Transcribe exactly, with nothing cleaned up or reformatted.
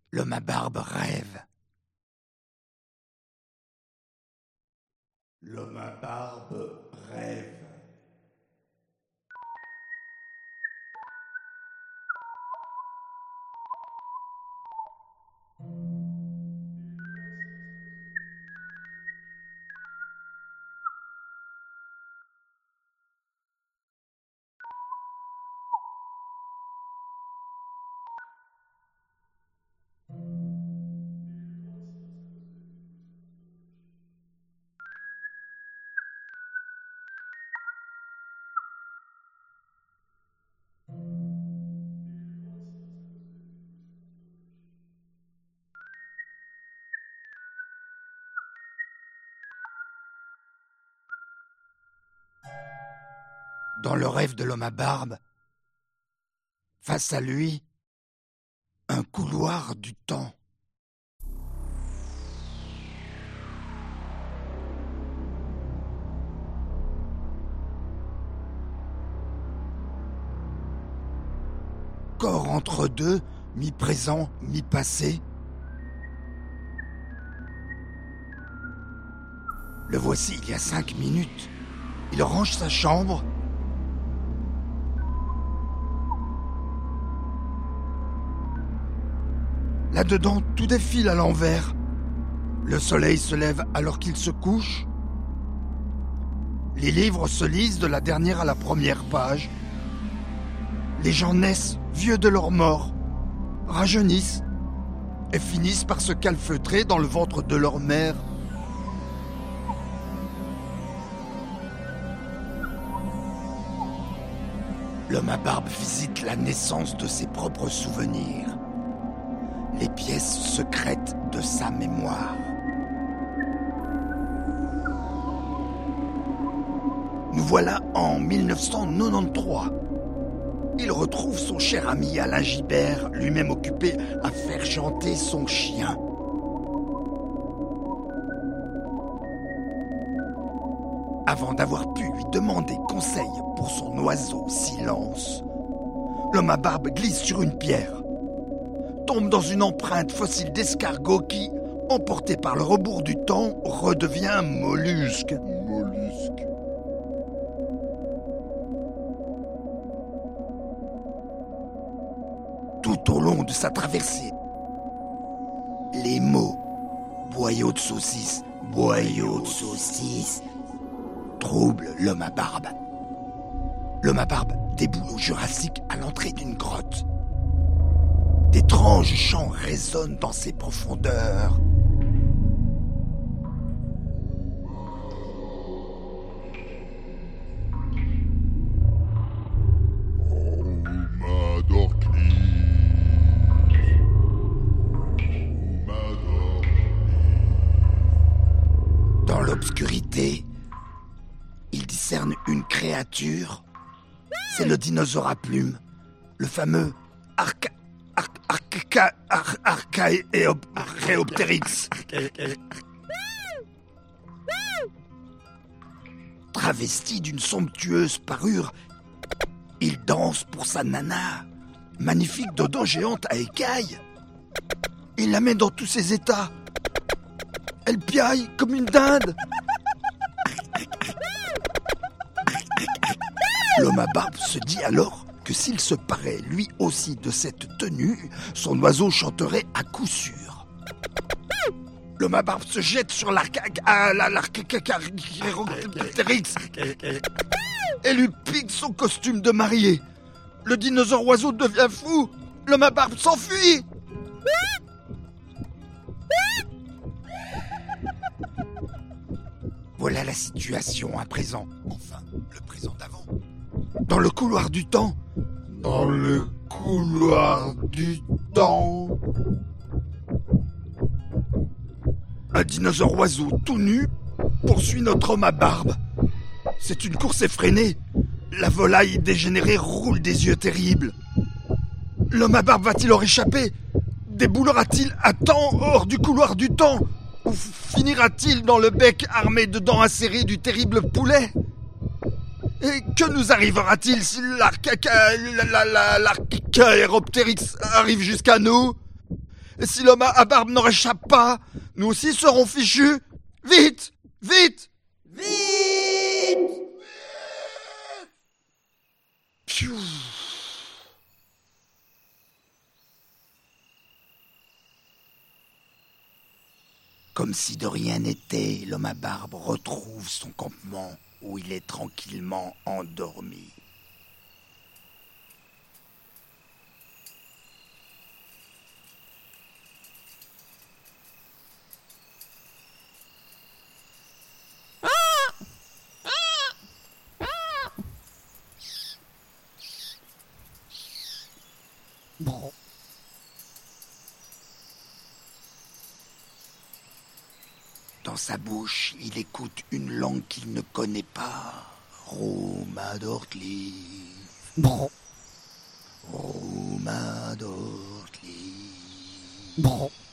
L'homme à barbe rêve. L'homme à barbe rêve. Dans le rêve de l'homme à barbe, face à lui, un couloir du temps. Corps entre deux, mi-présent, mi-passé. Le voici il y a cinq minutes. Il range sa chambre. Là-dedans, tout défile à l'envers. Le soleil se lève alors qu'il se couche. Les livres se lisent de la dernière à la première page. Les gens naissent vieux de leur mort, rajeunissent et finissent par se calfeutrer dans le ventre de leur mère. L'homme à barbe visite la naissance de ses propres souvenirs, les pièces secrètes de sa mémoire. Nous voilà en mille neuf cent quatre-vingt-treize. Il retrouve son cher ami Alain Gibert, lui-même occupé à faire chanter son chien. Avant d'avoir pu lui demander conseil pour son oiseau Silence, l'homme à barbe glisse sur une pierre, tombe dans une empreinte fossile d'escargot qui, emporté par le rebours du temps, redevient mollusque. Mollusque. Tout au long de sa traversée, les mots « boyau de saucisse »,« boyau de saucisse » troublent l'homme à barbe. L'homme à barbe déboule au Jurassique à l'entrée d'une grotte. D'étranges chants résonnent dans ses profondeurs. Dans l'obscurité, il discerne une créature. C'est le dinosaure à plumes, le fameux Arca... Arca... Archaeopteryx. Travesti d'une somptueuse parure, il danse pour sa nana, magnifique dodo géante à écailles. Il la met dans tous ses états. Elle piaille comme une dinde. L'homme à barbe se dit alors que s'il se parait lui aussi de cette tenue, son oiseau chanterait à coup sûr. L'homme à barbe se jette sur l'Archaeopteryx et lui pique son costume de mariée. Le dinosaure oiseau devient fou. L'homme à barbe s'enfuit. Voilà la situation à présent. Enfin, le présent d'avant. Dans le couloir du temps. Dans le couloir du temps. Un dinosaure oiseau tout nu poursuit notre homme à barbe. C'est une course effrénée. La volaille dégénérée roule des yeux terribles. L'homme à barbe va-t-il en échapper? Déboulera-t-il à temps hors du couloir du temps? Ou finira-t-il dans le bec armé de dents acérées du terrible poulet? Et que nous arrivera-t-il si l'Archaeopteryx arrive jusqu'à nous? Et si l'homme à barbe ne réchappe pas, nous aussi serons fichus. Vite! Vite! Vite! Pfiou. Comme si de rien n'était, l'homme à barbe retrouve son campement où il est tranquillement endormi. Dans sa bouche, il écoute une langue qu'il ne connaît pas. Romadortli. Romadortli.